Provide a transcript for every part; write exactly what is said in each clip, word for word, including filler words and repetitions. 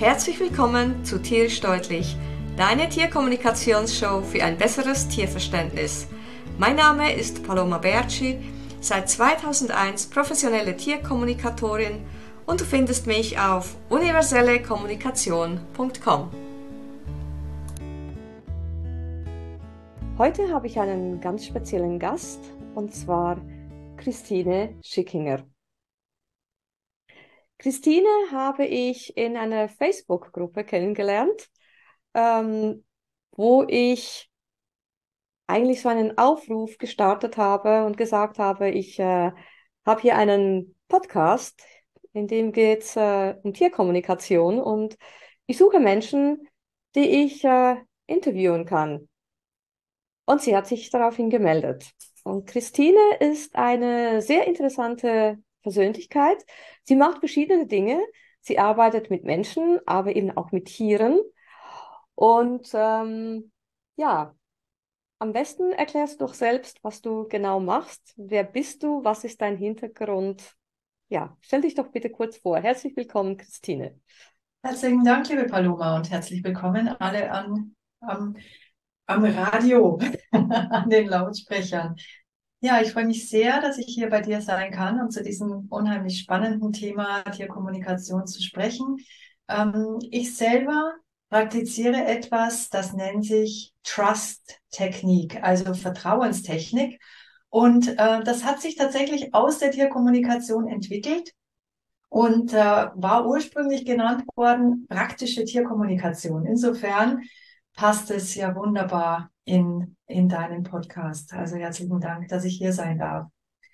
Herzlich willkommen zu Tierisch Deutlich, deine Tierkommunikationsshow für ein besseres Tierverständnis. Mein Name ist Paloma Berci, seit zweitausendeins professionelle Tierkommunikatorin und du findest mich auf universelle kommunikation punkt com. Heute habe ich einen ganz speziellen Gast, und zwar Christine Schickinger. Christine habe ich in einer Facebook-Gruppe kennengelernt, ähm, wo ich eigentlich so einen Aufruf gestartet habe und gesagt habe, ich äh, habe hier einen Podcast, in dem geht es äh, um Tierkommunikation und ich suche Menschen, die ich äh, interviewen kann. Und sie hat sich daraufhin gemeldet. Und Christine ist eine sehr interessante Persönlichkeit. Sie macht verschiedene Dinge. Sie arbeitet mit Menschen, aber eben auch mit Tieren. Und ähm, ja, am besten erklärst du doch selbst, was du genau machst. Wer bist du? Was ist dein Hintergrund? Ja, stell dich doch bitte kurz vor. Herzlich willkommen, Christine. Herzlichen Dank, liebe Paloma, und herzlich willkommen alle an, am, am Radio, an den Lautsprechern. Ja, ich freue mich sehr, dass ich hier bei dir sein kann und zu diesem unheimlich spannenden Thema Tierkommunikation zu sprechen. Ähm, ich selber praktiziere etwas, das nennt sich Trust-Technik, also Vertrauenstechnik. Und äh, das hat sich tatsächlich aus der Tierkommunikation entwickelt und äh, war ursprünglich genannt worden praktische Tierkommunikation. Insofern passt es ja wunderbar in, in deinen Podcast. Also herzlichen Dank, dass ich hier sein darf.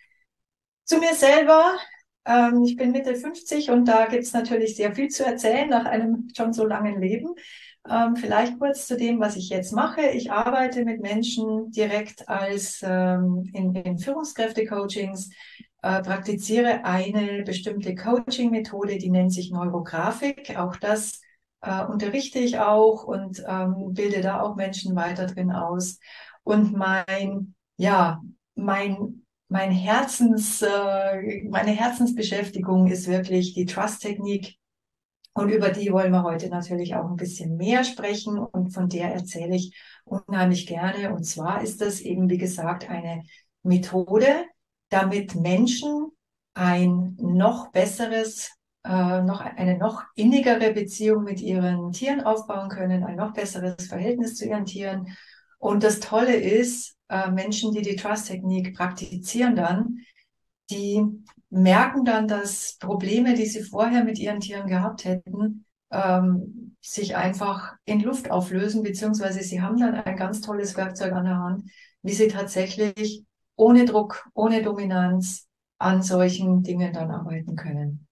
Zu mir selber. Ähm, ich bin Mitte fünfzig und da gibt es natürlich sehr viel zu erzählen nach einem schon so langen Leben. Ähm, vielleicht kurz zu dem, was ich jetzt mache. Ich arbeite mit Menschen direkt als ähm, in, in Führungskräfte-Coachings, äh, praktiziere eine bestimmte Coaching-Methode, die nennt sich Neurografik. Auch das äh, unterrichte ich auch und ähm, bilde da auch Menschen weiter drin aus. Und mein, ja, mein mein Herzens, äh, meine Herzensbeschäftigung ist wirklich die Trust-Technik. Und über die wollen wir heute natürlich auch ein bisschen mehr sprechen. Und von der erzähle ich unheimlich gerne. Und zwar ist das eben, wie gesagt, eine Methode, damit Menschen ein noch besseres, äh, noch eine noch innigere Beziehung mit ihren Tieren aufbauen können, ein noch besseres Verhältnis zu ihren Tieren. Und das Tolle ist, äh, Menschen, die die Trust-Technik praktizieren dann, die merken dann, dass Probleme, die sie vorher mit ihren Tieren gehabt hätten, ähm, sich einfach in Luft auflösen, beziehungsweise sie haben dann ein ganz tolles Werkzeug an der Hand, wie sie tatsächlich ohne Druck, ohne Dominanz an solchen Dingen dann arbeiten können.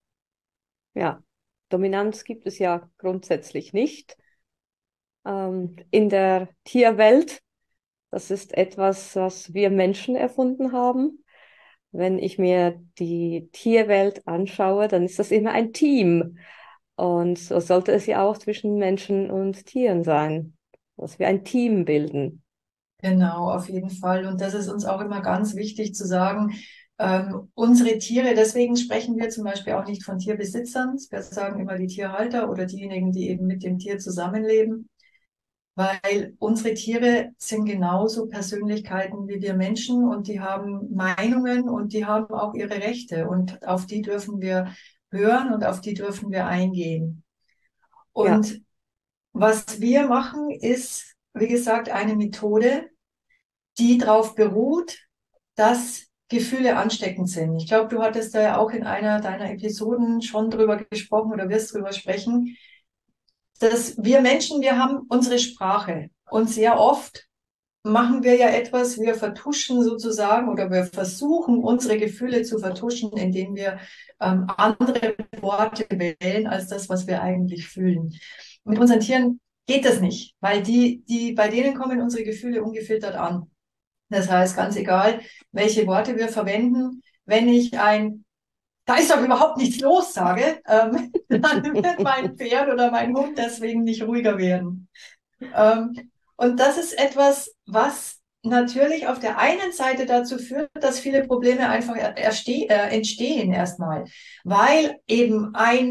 Ja, Dominanz gibt es ja grundsätzlich nicht ähm, in der Tierwelt. Das ist etwas, was wir Menschen erfunden haben. Wenn ich mir die Tierwelt anschaue, dann ist das immer ein Team. Und so sollte es ja auch zwischen Menschen und Tieren sein, dass wir ein Team bilden. Genau, auf jeden Fall. Und das ist uns auch immer ganz wichtig zu sagen, ähm, unsere Tiere, deswegen sprechen wir zum Beispiel auch nicht von Tierbesitzern. Wir sagen immer die Tierhalter oder diejenigen, die eben mit dem Tier zusammenleben, weil unsere Tiere sind genauso Persönlichkeiten wie wir Menschen und die haben Meinungen und die haben auch ihre Rechte und auf die dürfen wir hören und auf die dürfen wir eingehen. Ja, Und was wir machen, ist, wie gesagt, eine Methode, die darauf beruht, dass Gefühle ansteckend sind. Ich glaube, du hattest da ja auch in einer deiner Episoden schon drüber gesprochen oder wirst drüber sprechen, dass wir Menschen, wir haben unsere Sprache und sehr oft machen wir ja etwas, wir vertuschen sozusagen oder wir versuchen unsere Gefühle zu vertuschen, indem wir ähm, andere Worte wählen als das, was wir eigentlich fühlen. Mit unseren Tieren geht das nicht, weil die, die, bei denen kommen unsere Gefühle ungefiltert an. Das heißt, ganz egal, welche Worte wir verwenden, wenn ich ein da ist doch überhaupt nichts los, sage, ähm, dann wird mein Pferd oder mein Hund deswegen nicht ruhiger werden. Ähm, und das ist etwas, was natürlich auf der einen Seite dazu führt, dass viele Probleme einfach erste äh, entstehen erstmal, weil eben ein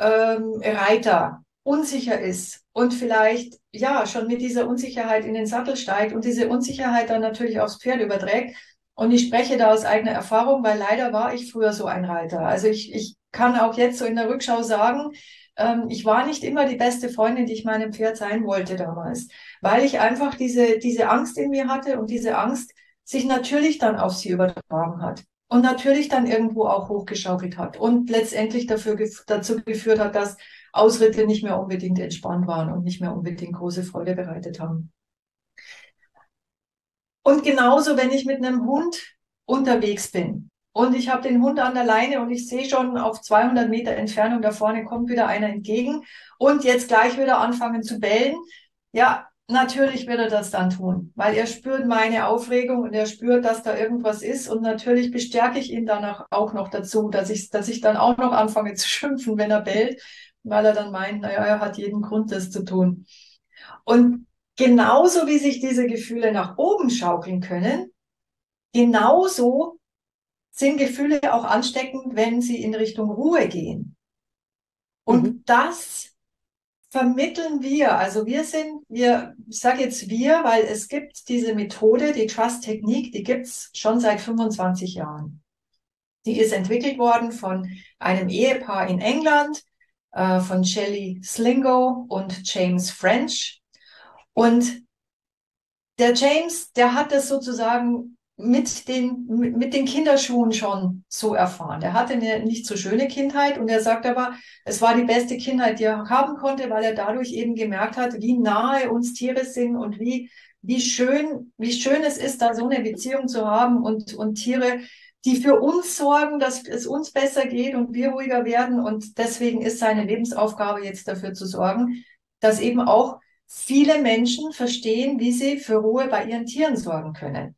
ähm, Reiter unsicher ist und vielleicht ja schon mit dieser Unsicherheit in den Sattel steigt und diese Unsicherheit dann natürlich aufs Pferd überträgt. Und ich spreche da aus eigener Erfahrung, weil leider war ich früher so ein Reiter. Also ich, ich kann auch jetzt so in der Rückschau sagen, ähm, ich war nicht immer die beste Freundin, die ich meinem Pferd sein wollte damals, weil ich einfach diese, diese Angst in mir hatte und diese Angst sich natürlich dann auf sie übertragen hat. Und natürlich dann irgendwo auch hochgeschaukelt hat und letztendlich dafür, dazu geführt hat, dass Ausritte nicht mehr unbedingt entspannt waren und nicht mehr unbedingt große Freude bereitet haben. Und genauso, wenn ich mit einem Hund unterwegs bin und ich habe den Hund an der Leine und ich sehe schon auf zweihundert Meter Entfernung, da vorne kommt wieder einer entgegen und jetzt gleich wieder anfangen zu bellen, ja, natürlich wird er das dann tun, weil er spürt meine Aufregung und er spürt, dass da irgendwas ist und natürlich bestärke ich ihn danach auch noch dazu, dass ich, dass ich dann auch noch anfange zu schimpfen, wenn er bellt, weil er dann meint, naja, er hat jeden Grund, das zu tun. Und genauso wie sich diese Gefühle nach oben schaukeln können, genauso sind Gefühle auch ansteckend, wenn sie in Richtung Ruhe gehen. Und Mhm. das vermitteln wir. Also wir sind, wir, ich sage jetzt wir, weil es gibt diese Methode, die Trust-Technik, die gibt's schon seit fünfundzwanzig Jahren. Die ist entwickelt worden von einem Ehepaar in England, äh, von Shelley Slingo und James French. Und der James, der hat das sozusagen mit den, mit den Kinderschuhen schon so erfahren. Der hatte eine nicht so schöne Kindheit und er sagt aber, es war die beste Kindheit, die er haben konnte, weil er dadurch eben gemerkt hat, wie nahe uns Tiere sind und wie, wie schön, wie schön es ist, da so eine Beziehung zu haben und, und Tiere, die für uns sorgen, dass es uns besser geht und wir ruhiger werden. Und deswegen ist seine Lebensaufgabe jetzt dafür zu sorgen, dass eben auch viele Menschen verstehen, wie sie für Ruhe bei ihren Tieren sorgen können.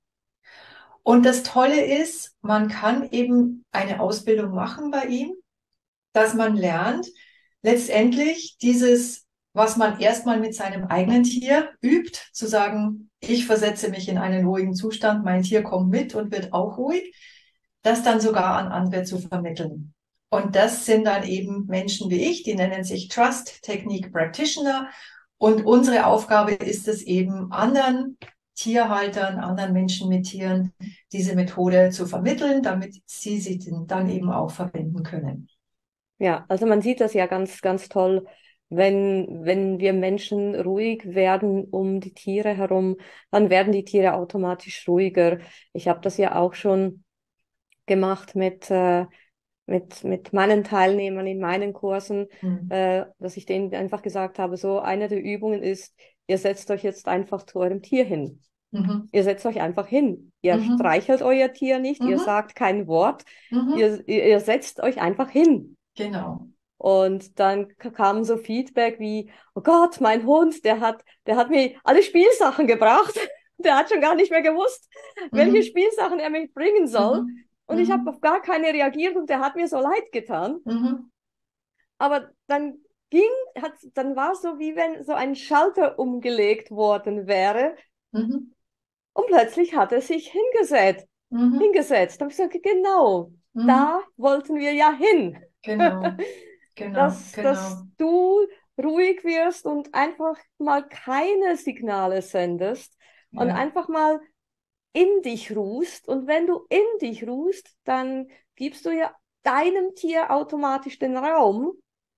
Und das Tolle ist, man kann eben eine Ausbildung machen bei ihm, dass man lernt, letztendlich dieses, was man erstmal mit seinem eigenen Tier übt, zu sagen, ich versetze mich in einen ruhigen Zustand, mein Tier kommt mit und wird auch ruhig, das dann sogar an andere zu vermitteln. Und das sind dann eben Menschen wie ich, die nennen sich Trust Technique Practitioner. Und unsere Aufgabe ist es eben, anderen Tierhaltern, anderen Menschen mit Tieren diese Methode zu vermitteln, damit sie sie dann eben auch verwenden können. Ja, also man sieht das ja ganz, ganz toll, wenn, wenn wir Menschen ruhig werden um die Tiere herum, dann werden die Tiere automatisch ruhiger. Ich habe das ja auch schon gemacht mit, äh, mit, mit meinen Teilnehmern in meinen Kursen, Mhm. äh, dass ich denen einfach gesagt habe, so eine der Übungen ist, ihr setzt euch jetzt einfach zu eurem Tier hin. Mhm. Ihr setzt euch einfach hin. Ihr Mhm. streichelt euer Tier nicht, ihr Mhm. sagt kein Wort, Mhm. ihr, ihr ihr setzt euch einfach hin. Genau. Und dann k- kam so Feedback wie, oh Gott, mein Hund, der hat, der hat mir alle Spielsachen gebracht. Der hat schon gar nicht mehr gewusst, welche Mhm. Spielsachen er mir bringen soll. Mhm. Und ich habe Mhm. auf gar keine reagiert und der hat mir so leid getan. Mhm. Aber dann ging, hat, dann war es so, wie wenn so ein Schalter umgelegt worden wäre. Mhm. Und plötzlich hat er sich hingesetzt. Mhm. Hingesetzt. Da habe ich gesagt, genau, Mhm. da wollten wir ja hin. Genau. Genau. dass, dass Genau. du ruhig wirst und einfach mal keine Signale sendest und Ja. einfach mal in dich ruhst. Und wenn du in dich ruhst, dann gibst du ja deinem Tier automatisch den Raum,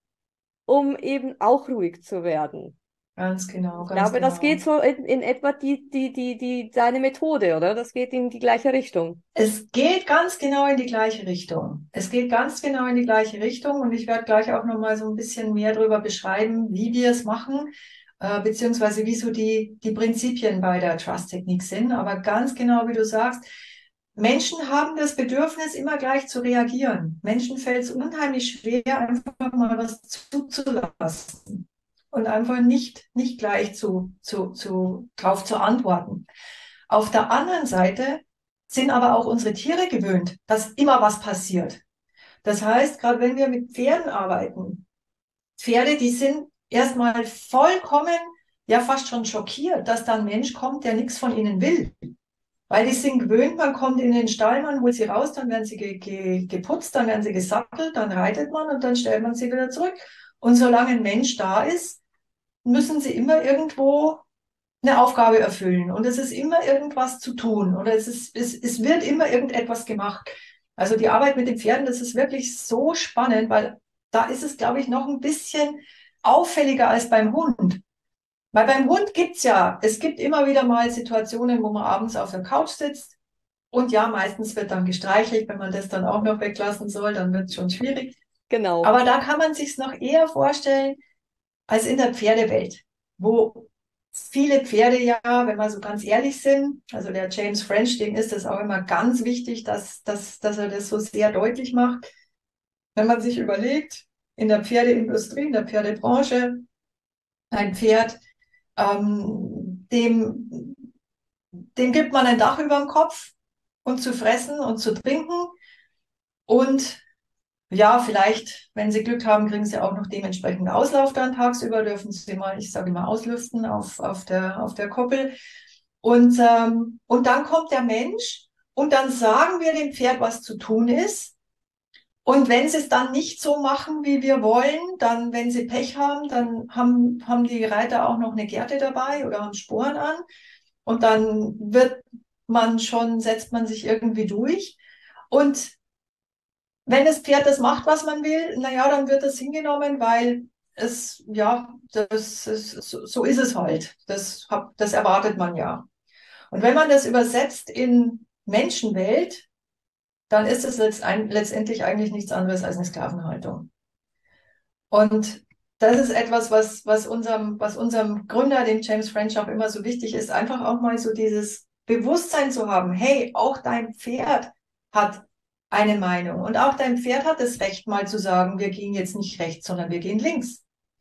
um eben auch ruhig zu werden. Ganz genau. Ich Ganz glaube, das geht genau. so in, in etwa die, die, die, die, deine Methode, oder? Das geht in die gleiche Richtung. Es geht ganz genau in die gleiche Richtung. Es geht ganz genau in die gleiche Richtung und ich werde gleich auch noch mal so ein bisschen mehr darüber beschreiben, wie wir es machen, äh, beziehungsweise wie so die, die Prinzipien bei der Trust-Technik sind. Aber ganz genau, wie du sagst, Menschen haben das Bedürfnis, immer gleich zu reagieren. Menschen fällt es unheimlich schwer, einfach mal was zuzulassen und einfach nicht, nicht gleich zu, zu, zu, drauf zu antworten. Auf der anderen Seite sind aber auch unsere Tiere gewöhnt, dass immer was passiert. Das heißt, gerade wenn wir mit Pferden arbeiten, Pferde, die sind erstmal vollkommen, ja fast schon schockiert, dass da ein Mensch kommt, der nichts von ihnen will. Weil die sind gewöhnt, man kommt in den Stall, man holt sie raus, dann werden sie ge ge geputzt, dann werden sie gesattelt, dann reitet man und dann stellt man sie wieder zurück. Und solange ein Mensch da ist, müssen sie immer irgendwo eine Aufgabe erfüllen. Und es ist immer irgendwas zu tun oder es ist, es, es wird immer irgendetwas gemacht. Also die Arbeit mit den Pferden, das ist wirklich so spannend, weil da ist es, glaube ich, noch ein bisschen auffälliger als beim Hund. Weil beim Hund gibt's ja, es gibt immer wieder mal Situationen, wo man abends auf der Couch sitzt und ja, meistens wird dann gestreichelt. Wenn man das dann auch noch weglassen soll, dann wird es schon schwierig. Genau. Aber da kann man sich's noch eher vorstellen als in der Pferdewelt, wo viele Pferde ja, wenn wir so ganz ehrlich sind, also der James French, dem ist das auch immer ganz wichtig, dass, dass, dass er das so sehr deutlich macht. Wenn man sich überlegt, in der Pferdeindustrie, in der Pferdebranche, ein Pferd, ähm, dem, dem gibt man ein Dach über dem Kopf und zu fressen und zu trinken. Und ja, vielleicht, wenn Sie Glück haben, kriegen Sie auch noch dementsprechend Auslauf dann tagsüber, dürfen Sie mal, ich sage immer, auslüften auf, auf der, auf der Koppel. Und, ähm, und dann kommt der Mensch und dann sagen wir dem Pferd, was zu tun ist. Und wenn sie es dann nicht so machen, wie wir wollen, dann, wenn sie Pech haben, dann haben, haben die Reiter auch noch eine Gerte dabei oder haben Sporen an. Und dann wird man schon, setzt man sich irgendwie durch. Und wenn das Pferd das macht, was man will, naja, dann wird das hingenommen, weil es, ja, das ist, so, so ist es halt. Das, hab, das erwartet man ja. Und wenn man das übersetzt in Menschenwelt, dann ist es letztendlich eigentlich nichts anderes als eine Sklavenhaltung. Und das ist etwas, was, was unserem, was unserem Gründer, dem James French, auch immer so wichtig ist, einfach auch mal so dieses Bewusstsein zu haben, hey, auch dein Pferd hat eine Meinung und auch dein Pferd hat das Recht, mal zu sagen, wir gehen jetzt nicht rechts, sondern wir gehen links.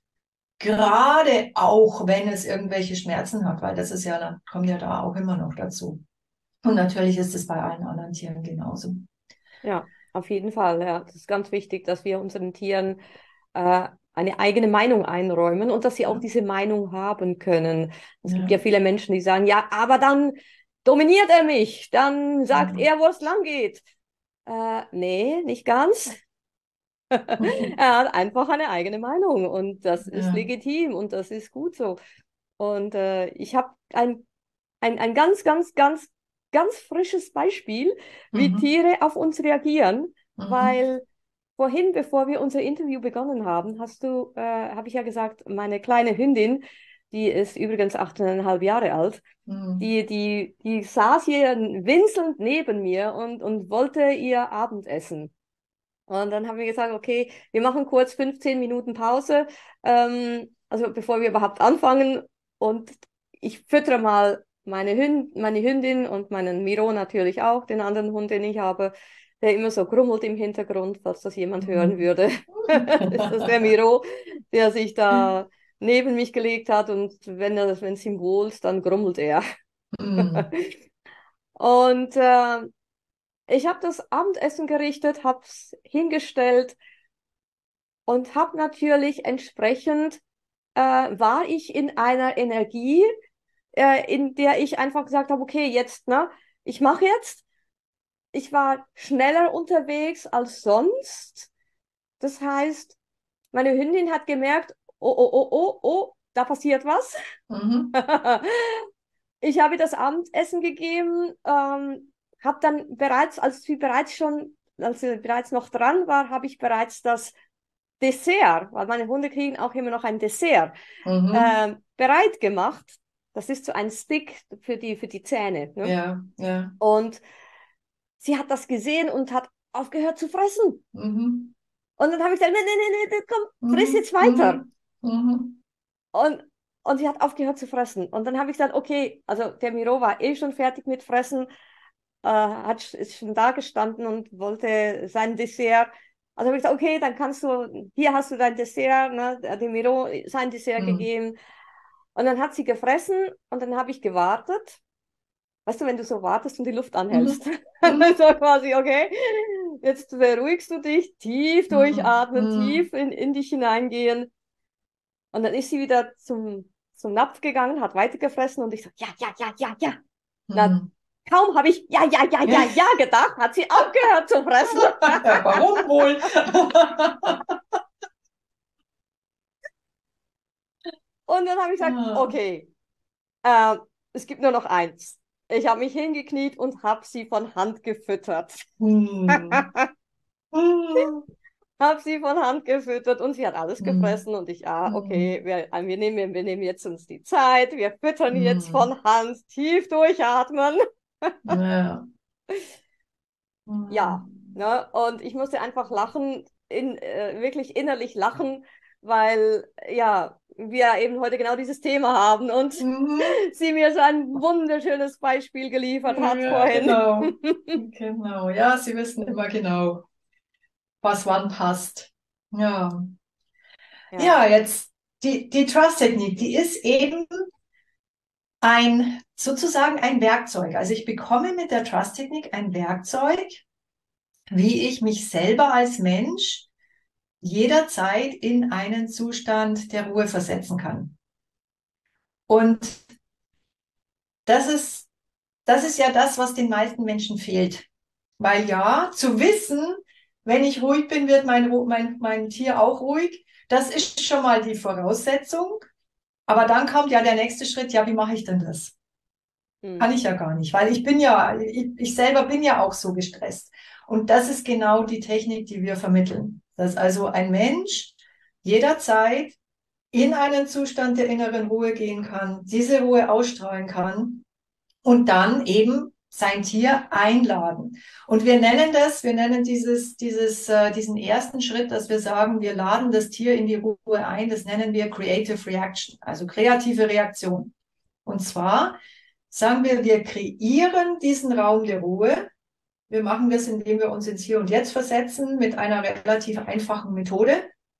Gerade auch, wenn es irgendwelche Schmerzen hat, weil das ist ja, dann kommt ja da auch immer noch dazu. Und natürlich ist es bei allen anderen Tieren genauso. Ja, auf jeden Fall. Ja. Das ist ganz wichtig, dass wir unseren Tieren äh, eine eigene Meinung einräumen und dass sie auch Ja, diese Meinung haben können. Es gibt ja, ja viele Menschen, die sagen, ja, aber dann dominiert er mich, dann sagt ja. er, wo es lang geht. Äh, nee, nicht ganz. Er hat einfach eine eigene Meinung und das ist Ja. legitim und das ist gut so. Und äh, ich habe ein, ein, ein ganz, ganz, ganz, ganz frisches Beispiel, wie Mhm. Tiere auf uns reagieren, Mhm. weil vorhin, bevor wir unser Interview begonnen haben, hast du, äh, habe ich ja gesagt, meine kleine Hündin, die ist übrigens achteinhalb Jahre alt, Mhm. die, die, die saß hier winselnd neben mir und, und wollte ihr Abendessen. Und dann haben wir gesagt, okay, wir machen kurz fünfzehn Minuten Pause, ähm, also bevor wir überhaupt anfangen. Und ich füttere mal meine Hünd, meine Hündin und meinen Miro natürlich auch, den anderen Hund, den ich habe, der immer so grummelt im Hintergrund, falls das jemand hören Mhm. würde. Ist das der Miro, der sich da neben mich gelegt hat und wenn er, wenn es ihm wohlt, dann grummelt er. Mhm. Und äh, ich habe das Abendessen gerichtet, habe es hingestellt und habe natürlich entsprechend, äh, war ich in einer Energie, äh, in der ich einfach gesagt habe, okay, jetzt, ne, ich mache jetzt. Ich war schneller unterwegs als sonst. Das heißt, meine Hündin hat gemerkt, oh, oh, oh, oh, oh, da passiert was. Mhm. Ich habe ihr das Abendessen gegeben, ähm, habe dann bereits, als sie bereits schon, als sie bereits noch dran war, habe ich bereits das Dessert, weil meine Hunde kriegen auch immer noch ein Dessert, Mhm. ähm, bereit gemacht. Das ist so ein Stick für die, für die Zähne. Ne? Ja, ja. Und sie hat das gesehen und hat aufgehört zu fressen. Mhm. Und dann habe ich gesagt, nee, nee, nee, nee, komm, friss Mhm. jetzt weiter. Mhm. Mhm. Und, und sie hat aufgehört zu fressen. Und dann habe ich gesagt, okay, also der Miro war eh schon fertig mit Fressen, äh, hat, ist schon da gestanden und wollte sein Dessert. Also habe ich gesagt, okay, dann kannst du, hier hast du dein Dessert, ne, dem Miro sein Dessert Mhm. gegeben. Und dann hat sie gefressen und dann habe ich gewartet. Weißt du, wenn du so wartest und die Luft anhältst. Mhm. Mhm. So quasi, okay, jetzt beruhigst du dich, tief Mhm. durchatmen, Mhm. tief in, in dich hineingehen. Und dann ist sie wieder zum, zum Napf gegangen, hat weitergefressen und ich so, ja, ja, ja, ja, ja. Na, Mhm. Kaum habe ich ja, ja, ja, ja, ja gedacht, hat sie aufgehört zu fressen. Ja, warum wohl? Und dann habe ich gesagt, Ah. okay, äh, es gibt nur noch eins. Ich habe mich hingekniet und habe sie von Hand gefüttert. Hm. Hm. Habe sie von Hand gefüttert und sie hat alles Hm. gefressen und ich, ah, okay, Hm. wir, äh, wir nehmen, wir nehmen jetzt uns die Zeit, wir füttern jetzt Hm. von Hand, tief durchatmen. Ja. Ja, Hm. ne? Und ich musste einfach lachen, in, äh, wirklich innerlich lachen, weil ja, wir eben heute genau dieses Thema haben und Mhm. sie mir so ein wunderschönes Beispiel geliefert hat Ja, vorhin. genau. Genau. Ja, sie wissen immer genau, was wann passt. Ja. Ja. Ja, jetzt die, die Trust-Technik, die ist eben ein, sozusagen ein Werkzeug. Also ich bekomme mit der Trust-Technik ein Werkzeug, wie ich mich selber als Mensch jederzeit in einen Zustand der Ruhe versetzen kann. Und das ist, das ist ja das, was den meisten Menschen fehlt. Weil ja, zu wissen, wenn ich ruhig bin, wird mein, mein, mein Tier auch ruhig. Das ist schon mal die Voraussetzung. Aber dann kommt ja der nächste Schritt, ja, wie mache ich denn das? Kann Hm. ich ja gar nicht, weil ich bin ja, ich, ich selber bin ja auch so gestresst. Und das ist genau die Technik, die wir vermitteln. Dass also ein Mensch jederzeit in einen Zustand der inneren Ruhe gehen kann, diese Ruhe ausstrahlen kann und dann eben sein Tier einladen. Und wir nennen das, wir nennen dieses, dieses, äh, diesen ersten Schritt, dass wir sagen, wir laden das Tier in die Ruhe ein, das nennen wir Creative Reaction, also kreative Reaktion. Und zwar sagen wir, wir kreieren diesen Raum der Ruhe. Wir machen das, indem wir uns ins Hier und Jetzt versetzen mit einer relativ einfachen Methode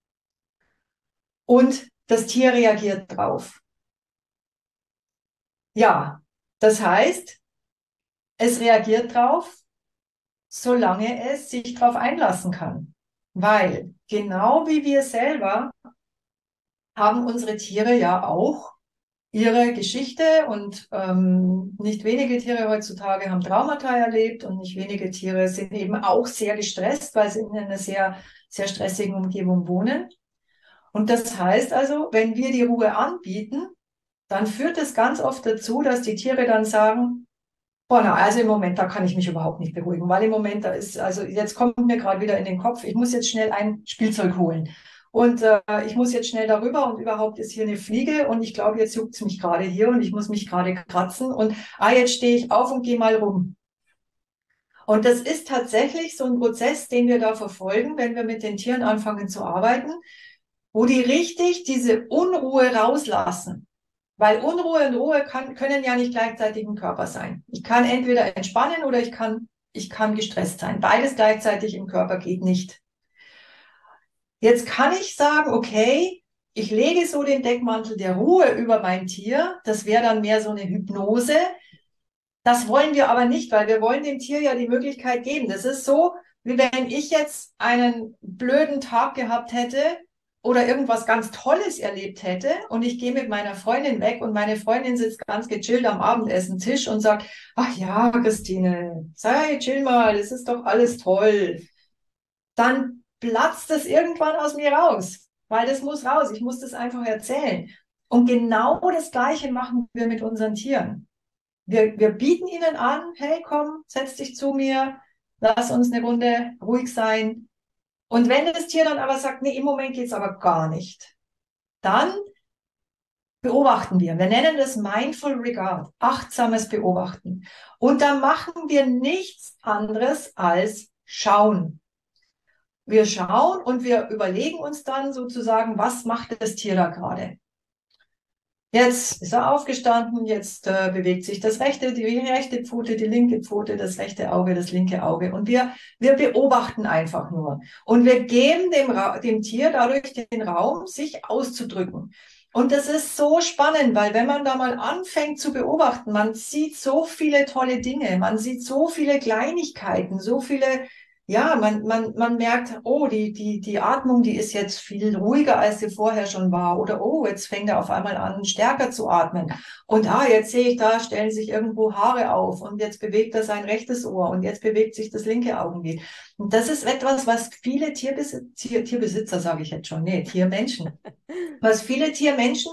und das Tier reagiert drauf. Ja, das heißt, es reagiert drauf, solange es sich darauf einlassen kann. Weil genau wie wir selber haben unsere Tiere ja auch ihre Geschichte und ähm, nicht wenige Tiere heutzutage haben Traumata erlebt und nicht wenige Tiere sind eben auch sehr gestresst, weil sie in einer sehr, sehr stressigen Umgebung wohnen. Und das heißt also, wenn wir die Ruhe anbieten, dann führt es ganz oft dazu, dass die Tiere dann sagen, boah, na, also im Moment, da kann ich mich überhaupt nicht beruhigen, weil im Moment, da ist, also jetzt kommt mir gerade wieder in den Kopf, ich muss jetzt schnell ein Spielzeug holen. Und äh, ich muss jetzt schnell darüber und überhaupt ist hier eine Fliege und ich glaube, jetzt juckt es mich gerade hier und ich muss mich gerade kratzen und ah, jetzt stehe ich auf und gehe mal rum. Und das ist tatsächlich so ein Prozess, den wir da verfolgen, wenn wir mit den Tieren anfangen zu arbeiten, wo die richtig diese Unruhe rauslassen. Weil Unruhe und Ruhe kann, können ja nicht gleichzeitig im Körper sein. Ich kann entweder entspannen oder ich kann, ich kann gestresst sein. Beides gleichzeitig im Körper geht nicht. Jetzt kann ich sagen, okay, ich lege so den Deckmantel der Ruhe über mein Tier. Das wäre dann mehr so eine Hypnose. Das wollen wir aber nicht, weil wir wollen dem Tier ja die Möglichkeit geben. Das ist so, wie wenn ich jetzt einen blöden Tag gehabt hätte oder irgendwas ganz Tolles erlebt hätte und ich gehe mit meiner Freundin weg und meine Freundin sitzt ganz gechillt am Abendessentisch und sagt, ach ja, Christine, sei chill mal, das ist doch alles toll. Dann platzt das irgendwann aus mir raus, weil das muss raus. Ich muss das einfach erzählen. Und genau das Gleiche machen wir mit unseren Tieren. Wir, wir bieten ihnen an, hey, komm, setz dich zu mir, lass uns eine Runde ruhig sein. Und wenn das Tier dann aber sagt, nee, im Moment geht's aber gar nicht, dann beobachten wir. Wir nennen das Mindful Regard, achtsames Beobachten. Und da machen wir nichts anderes als schauen. Wir schauen und wir überlegen uns dann sozusagen, was macht das Tier da gerade? Jetzt ist er aufgestanden, jetzt äh, bewegt sich das rechte, die rechte Pfote, die linke Pfote, das rechte Auge, das linke Auge. Und wir, wir beobachten einfach nur. Und wir geben dem, Ra dem Tier dadurch den Raum, sich auszudrücken. Und das ist so spannend, weil wenn man da mal anfängt zu beobachten, man sieht so viele tolle Dinge, man sieht so viele Kleinigkeiten, so viele ja, man, man, man merkt, oh, die, die, die Atmung, die ist jetzt viel ruhiger, als sie vorher schon war. Oder, oh, jetzt fängt er auf einmal an, stärker zu atmen. Und, ah, jetzt sehe ich, da stellen sich irgendwo Haare auf. Und jetzt bewegt er sein rechtes Ohr. Und jetzt bewegt sich das linke Augenlid. Und das ist etwas, was viele Tierbesitzer, Tier, Tierbesitzer, sage ich jetzt schon, nee, Tiermenschen, was viele Tiermenschen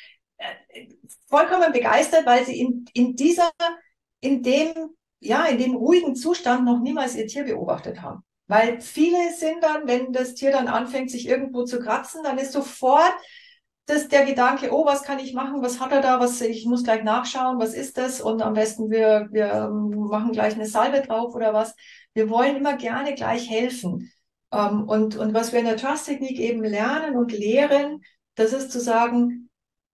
äh, vollkommen begeistert, weil sie in, in dieser, in dem, ja, in dem ruhigen Zustand noch niemals ihr Tier beobachtet haben. Weil viele sind dann, wenn das Tier dann anfängt, sich irgendwo zu kratzen, dann ist sofort das der Gedanke, oh, was kann ich machen? Was hat er da? Was, ich muss gleich nachschauen. Was ist das? Und am besten wir, wir machen gleich eine Salbe drauf oder was. Wir wollen immer gerne gleich helfen. Ähm, und, und was wir in der Trust-Technik eben lernen und lehren, das ist zu sagen,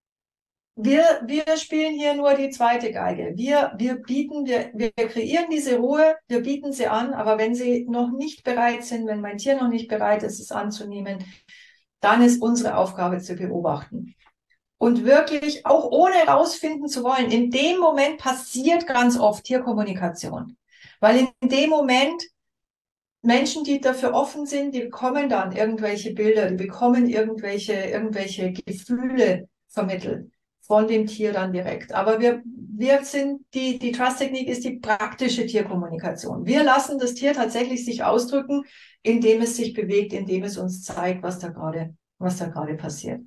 wir, wir spielen hier nur die zweite Geige. Wir, wir bieten, wir, wir kreieren diese Ruhe, wir bieten sie an, aber wenn sie noch nicht bereit sind, wenn mein Tier noch nicht bereit ist, es anzunehmen, dann ist unsere Aufgabe zu beobachten. Und wirklich auch ohne herausfinden zu wollen, in dem Moment passiert ganz oft Tierkommunikation. Weil in dem Moment Menschen, die dafür offen sind, die bekommen dann irgendwelche Bilder, die bekommen irgendwelche, irgendwelche Gefühle vermittelt von dem Tier dann direkt. Aber wir, wir sind, die, die Trust-Technik ist die praktische Tierkommunikation. Wir lassen das Tier tatsächlich sich ausdrücken, indem es sich bewegt, indem es uns zeigt, was da gerade, was da gerade passiert.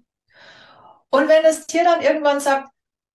Und wenn das Tier dann irgendwann sagt,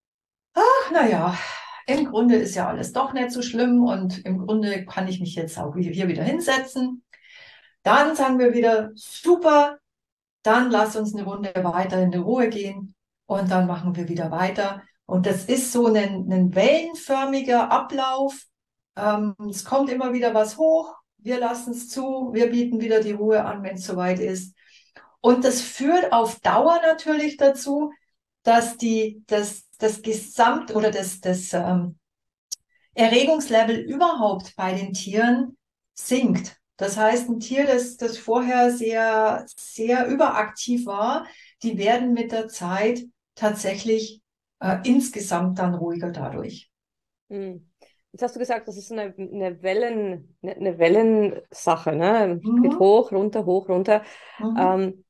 ach, na ja, im Grunde ist ja alles doch nicht so schlimm und im Grunde kann ich mich jetzt auch hier wieder hinsetzen, dann sagen wir wieder, super, dann lass uns eine Runde weiter in die Ruhe gehen und dann machen wir wieder weiter. Und das ist so ein, ein wellenförmiger Ablauf. Ähm, es kommt immer wieder was hoch, wir lassen es zu, wir bieten wieder die Ruhe an, wenn es soweit ist. Und das führt auf Dauer natürlich dazu, dass die, das, das Gesamt oder das, das ähm, Erregungslevel überhaupt bei den Tieren sinkt. Das heißt, ein Tier, das, das vorher sehr, sehr überaktiv war, die werden mit der Zeit tatsächlich äh, insgesamt dann ruhiger dadurch. Hm. Jetzt hast du gesagt, das ist eine, eine Wellen, eine, eine Wellensache, ne? Geht Mhm, hoch, runter, hoch, runter. mhm, Ähm,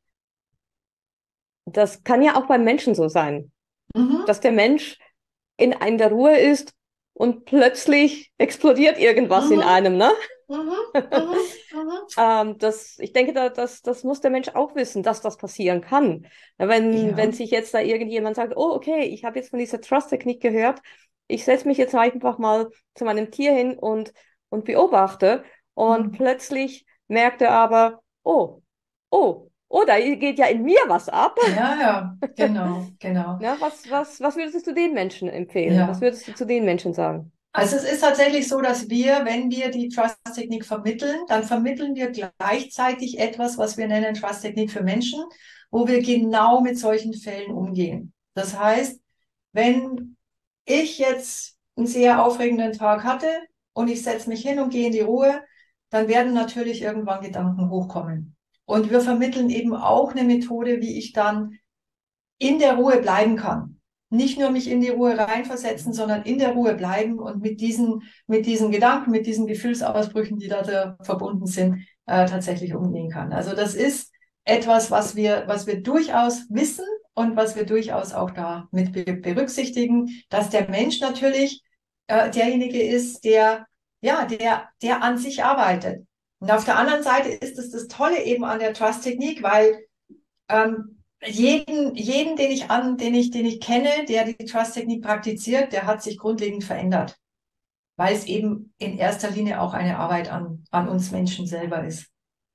das kann ja auch beim Menschen so sein, mhm, dass der Mensch in, in der Ruhe ist und plötzlich explodiert irgendwas in mhm, einem, ne? mhm, mhm, mhm. Ähm, das, ich denke, da, das, das muss der Mensch auch wissen, dass das passieren kann. Na, Wenn, wenn Ja. sich jetzt da irgendjemand sagt, oh, okay, ich habe jetzt von dieser Trust-Technik gehört, ich setze mich jetzt einfach mal zu meinem Tier hin und, und beobachte und Mhm. plötzlich merkt er aber, oh, oh, oh, da geht ja in mir was ab. Ja, ja, genau, genau. Na, was, was, was würdest du den Menschen empfehlen? Was Ja. würdest du zu den Menschen sagen? Also es ist tatsächlich so, dass wir, wenn wir die Trust-Technik vermitteln, dann vermitteln wir gleichzeitig etwas, was wir nennen Trust-Technik für Menschen, wo wir genau mit solchen Fällen umgehen. Das heißt, wenn ich jetzt einen sehr aufregenden Tag hatte und ich setze mich hin und gehe in die Ruhe, dann werden natürlich irgendwann Gedanken hochkommen. Und wir vermitteln eben auch eine Methode, wie ich dann in der Ruhe bleiben kann. Nicht nur mich in die Ruhe reinversetzen, sondern in der Ruhe bleiben und mit diesen, mit diesen Gedanken, mit diesen Gefühlsausbrüchen, die da, da verbunden sind, äh, tatsächlich umgehen kann. Also das ist etwas, was wir, was wir durchaus wissen und was wir durchaus auch da mit berücksichtigen, dass der Mensch natürlich äh, derjenige ist, der, ja, der, der an sich arbeitet. Und auf der anderen Seite ist es das Tolle eben an der Trust-Technik, weil ähm, jeden, jeden, den ich an, den ich, den ich kenne, der die Trust-Technik praktiziert, der hat sich grundlegend verändert, weil es eben in erster Linie auch eine Arbeit an, an uns Menschen selber ist.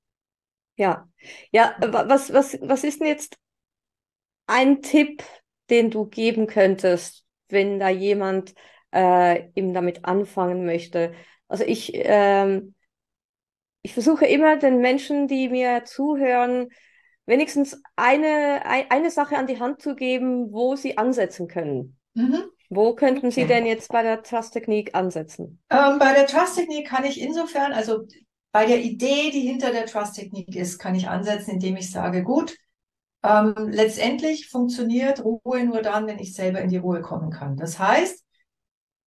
Ja, ja, wa- was, was, was ist denn jetzt ein Tipp, den du geben könntest, wenn da jemand äh, eben damit anfangen möchte? Also ich, ähm, ich versuche immer den Menschen, die mir zuhören, wenigstens eine, ein, eine Sache an die Hand zu geben, wo sie ansetzen können. Mhm. Wo könnten Sie Okay. denn jetzt bei der Trust-Technik ansetzen? Ähm, bei der Trust-Technik kann ich insofern, also bei der Idee, die hinter der Trust-Technik ist, kann ich ansetzen, indem ich sage, gut, ähm, letztendlich funktioniert Ruhe nur dann, wenn ich selber in die Ruhe kommen kann. Das heißt,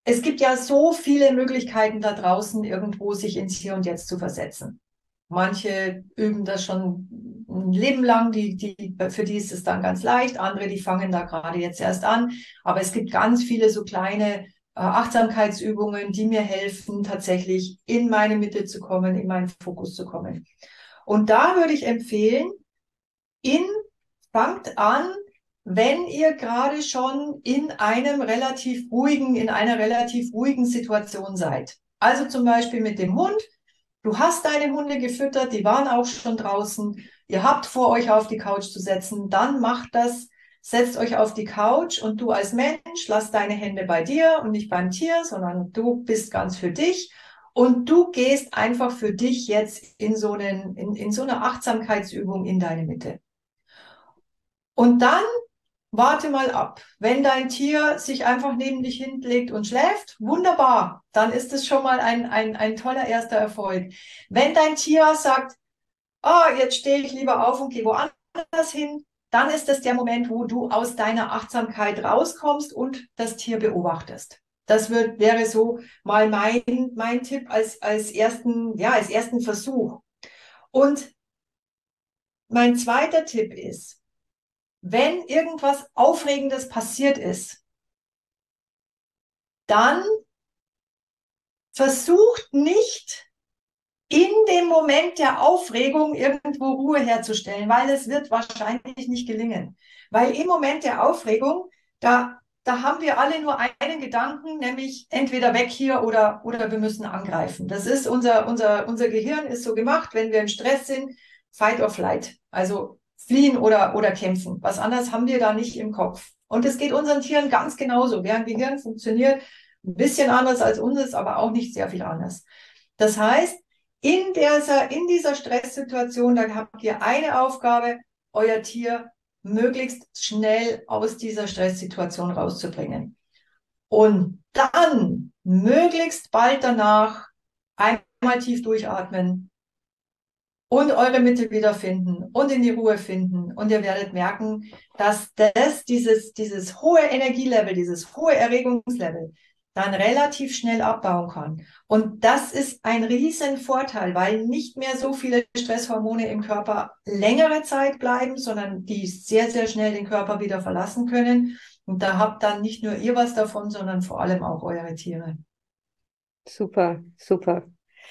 es gibt ja so viele Möglichkeiten da draußen, irgendwo sich ins Hier und Jetzt zu versetzen. Manche üben das schon ein Leben lang, die, die, für die ist es dann ganz leicht. Andere, die fangen da gerade jetzt erst an. Aber es gibt ganz viele so kleine äh, Achtsamkeitsübungen, die mir helfen, tatsächlich in meine Mitte zu kommen, in meinen Fokus zu kommen. Und da würde ich empfehlen, in, fangt an, wenn ihr gerade schon in einem relativ ruhigen, in einer relativ ruhigen Situation seid. Also zum Beispiel mit dem Hund. Du hast deine Hunde gefüttert, die waren auch schon draußen. Ihr habt vor, euch auf die Couch zu setzen. Dann macht das, setzt euch auf die Couch und du als Mensch, lass deine Hände bei dir und nicht beim Tier, sondern du bist ganz für dich. Und du gehst einfach für dich jetzt in so einen, in, in so eine Achtsamkeitsübung in deine Mitte. Und dann warte mal ab. Wenn dein Tier sich einfach neben dich hinlegt und schläft, wunderbar. Dann ist es schon mal ein, ein, ein toller erster Erfolg. Wenn dein Tier sagt, oh, jetzt stehe ich lieber auf und gehe woanders hin, dann ist das der Moment, wo du aus deiner Achtsamkeit rauskommst und das Tier beobachtest. Das wird, wäre so mal mein, mein Tipp als, als ersten, ja, als ersten Versuch. Und mein zweiter Tipp ist, wenn irgendwas Aufregendes passiert ist, dann versucht nicht in dem Moment der Aufregung irgendwo Ruhe herzustellen, weil es wird wahrscheinlich nicht gelingen. Weil im Moment der Aufregung, da, da haben wir alle nur einen Gedanken, nämlich entweder weg hier oder, oder wir müssen angreifen. Das ist unser, unser, unser Gehirn ist so gemacht, wenn wir im Stress sind, fight or flight. Also fliehen oder, oder kämpfen. Was anderes haben wir da nicht im Kopf. Und es geht unseren Tieren ganz genauso. Deren Gehirn funktioniert ein bisschen anders als unseres, aber auch nicht sehr viel anders. Das heißt, in dieser, in dieser Stresssituation, da habt ihr eine Aufgabe, euer Tier möglichst schnell aus dieser Stresssituation rauszubringen. Und dann möglichst bald danach einmal tief durchatmen und eure Mitte wiederfinden und in die Ruhe finden. Und ihr werdet merken, dass das, dieses, dieses hohe Energielevel, dieses hohe Erregungslevel dann relativ schnell abbauen kann. Und das ist ein riesen Vorteil, weil nicht mehr so viele Stresshormone im Körper längere Zeit bleiben, sondern die sehr, sehr schnell den Körper wieder verlassen können. Und da habt dann nicht nur ihr was davon, sondern vor allem auch eure Tiere. Super, super.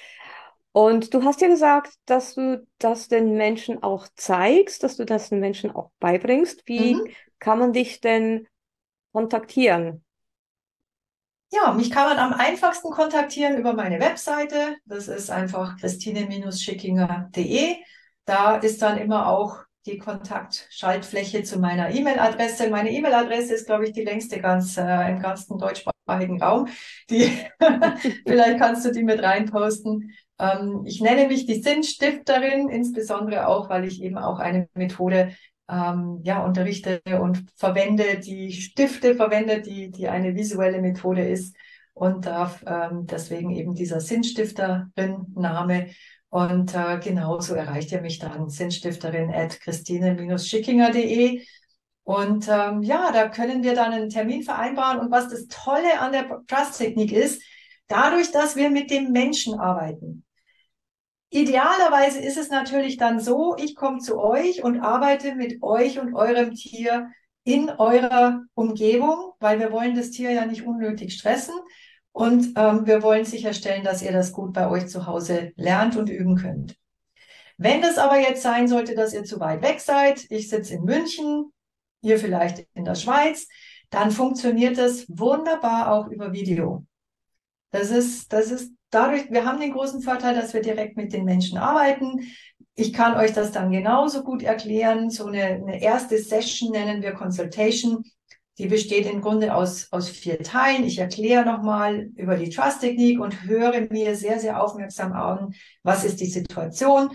Und du hast ja gesagt, dass du das den Menschen auch zeigst, dass du das den Menschen auch beibringst. Wie Mhm. kann man dich denn kontaktieren? Ja, mich kann man am einfachsten kontaktieren über meine Webseite. Das ist einfach christine-schickinger punkt de. Da ist dann immer auch die Kontaktschaltfläche zu meiner E-Mail-Adresse. Meine E-Mail-Adresse ist, glaube ich, die längste ganz äh, im ganzen deutschsprachigen Raum. Die, vielleicht kannst du die mit reinposten. Ähm, ich nenne mich die Sinnstifterin, insbesondere auch, weil ich eben auch eine Methode ähm, ja, unterrichte und verwende, die Stifte verwende, die, die eine visuelle Methode ist und darf ähm, deswegen eben dieser Sinnstifterin-Name. Und äh, genauso erreicht ihr mich dann, Sinnstifterin at christine-schickinger punkt de. Und ähm, ja, da können wir dann einen Termin vereinbaren. Und was das Tolle an der Trust-Technik ist, dadurch, dass wir mit dem Menschen arbeiten, idealerweise ist es natürlich dann so, ich komme zu euch und arbeite mit euch und eurem Tier in eurer Umgebung, weil wir wollen das Tier ja nicht unnötig stressen und ähm, wir wollen sicherstellen, dass ihr das gut bei euch zu Hause lernt und üben könnt. Wenn das aber jetzt sein sollte, dass ihr zu weit weg seid, ich sitze in München, ihr vielleicht in der Schweiz, dann funktioniert das wunderbar auch über Video. Das ist, das ist dadurch, wir haben den großen Vorteil, dass wir direkt mit den Menschen arbeiten. Ich kann euch das dann genauso gut erklären. So eine, eine erste Session nennen wir Consultation. Die besteht im Grunde aus, aus vier Teilen. Ich erkläre nochmal über die Trust-Technik und höre mir sehr, sehr aufmerksam an, was ist die Situation,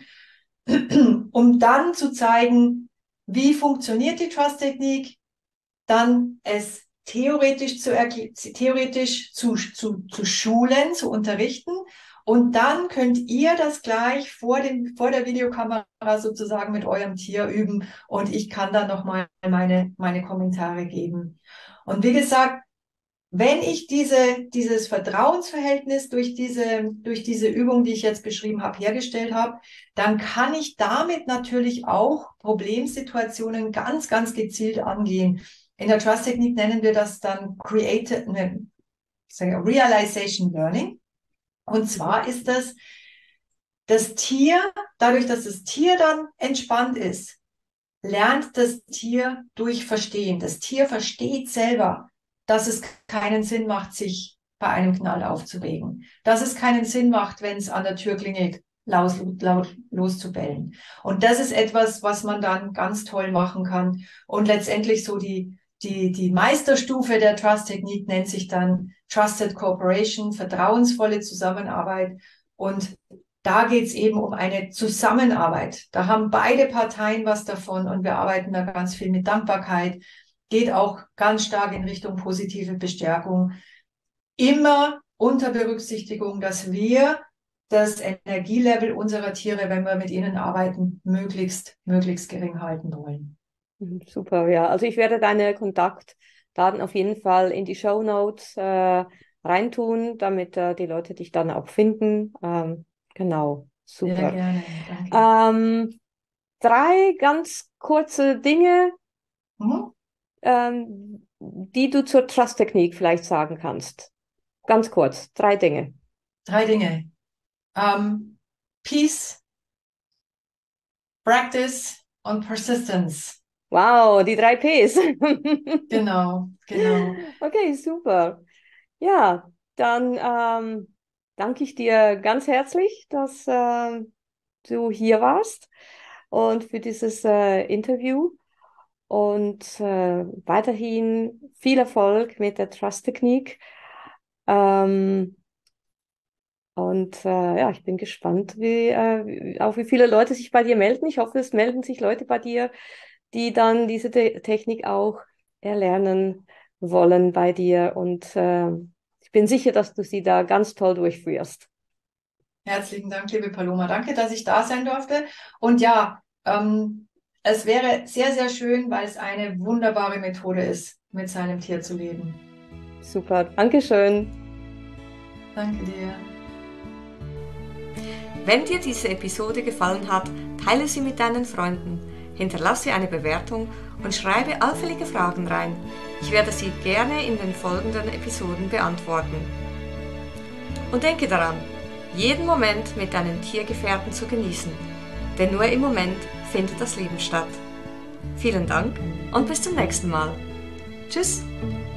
um dann zu zeigen, wie funktioniert die Trust-Technik, dann es theoretisch zu, theoretisch zu, zu, zu schulen, zu unterrichten. Und dann könnt ihr das gleich vor dem, vor der Videokamera sozusagen mit eurem Tier üben. Und ich kann dann nochmal meine, meine Kommentare geben. Und wie gesagt, wenn ich diese, dieses Vertrauensverhältnis durch diese, durch diese Übung, die ich jetzt beschrieben habe, hergestellt habe, dann kann ich damit natürlich auch Problemsituationen ganz, ganz gezielt angehen. In der Trust-Technik nennen wir das dann Creative, ne, Realization Learning. Und zwar ist das das Tier, dadurch, dass das Tier dann entspannt ist, lernt das Tier durch Verstehen. Das Tier versteht selber, dass es keinen Sinn macht, sich bei einem Knall aufzuregen. Dass es keinen Sinn macht, wenn es an der Tür klingelt, laut, laut loszubellen. Und das ist etwas, was man dann ganz toll machen kann. Und letztendlich so die, die, die Meisterstufe der Trust-Technik nennt sich dann Trusted Cooperation, vertrauensvolle Zusammenarbeit. Und da geht es eben um eine Zusammenarbeit. Da haben beide Parteien was davon und wir arbeiten da ganz viel mit Dankbarkeit, geht auch ganz stark in Richtung positive Bestärkung. Immer unter Berücksichtigung, dass wir das Energielevel unserer Tiere, wenn wir mit ihnen arbeiten, möglichst, möglichst gering halten wollen. Super, ja. Also ich werde deine Kontaktdaten auf jeden Fall in die Shownotes äh, reintun, damit äh, die Leute dich dann auch finden. Ähm, genau, Sehr super. gerne, danke. Ähm, drei ganz kurze Dinge, Mhm. ähm, die du zur Trust-Technik vielleicht sagen kannst. Ganz kurz, drei Dinge. Drei Dinge. Ähm, Peace, Practice und Persistence. Wow, die drei Ps. Genau, genau. Okay, super. Ja, dann ähm, danke ich dir ganz herzlich, dass ähm, du hier warst und für dieses äh, Interview und äh, weiterhin viel Erfolg mit der Trust-Technik. Ähm, und äh, ja, ich bin gespannt, wie, äh, wie- auch wie viele Leute sich bei dir melden. Ich hoffe, es melden sich Leute bei dir, die dann diese Te Technik auch erlernen wollen bei dir. Und äh, ich bin sicher, dass du sie da ganz toll durchführst. Herzlichen Dank, liebe Paloma. Danke, dass ich da sein durfte. Und ja, ähm, es wäre sehr, sehr schön, weil es eine wunderbare Methode ist, mit seinem Tier zu leben. Super, Dankeschön. Danke dir. Wenn dir diese Episode gefallen hat, teile sie mit deinen Freunden, hinterlasse eine Bewertung und schreibe allfällige Fragen rein. Ich werde sie gerne in den folgenden Episoden beantworten. Und denke daran, jeden Moment mit deinen Tiergefährten zu genießen, denn nur im Moment findet das Leben statt. Vielen Dank und bis zum nächsten Mal. Tschüss!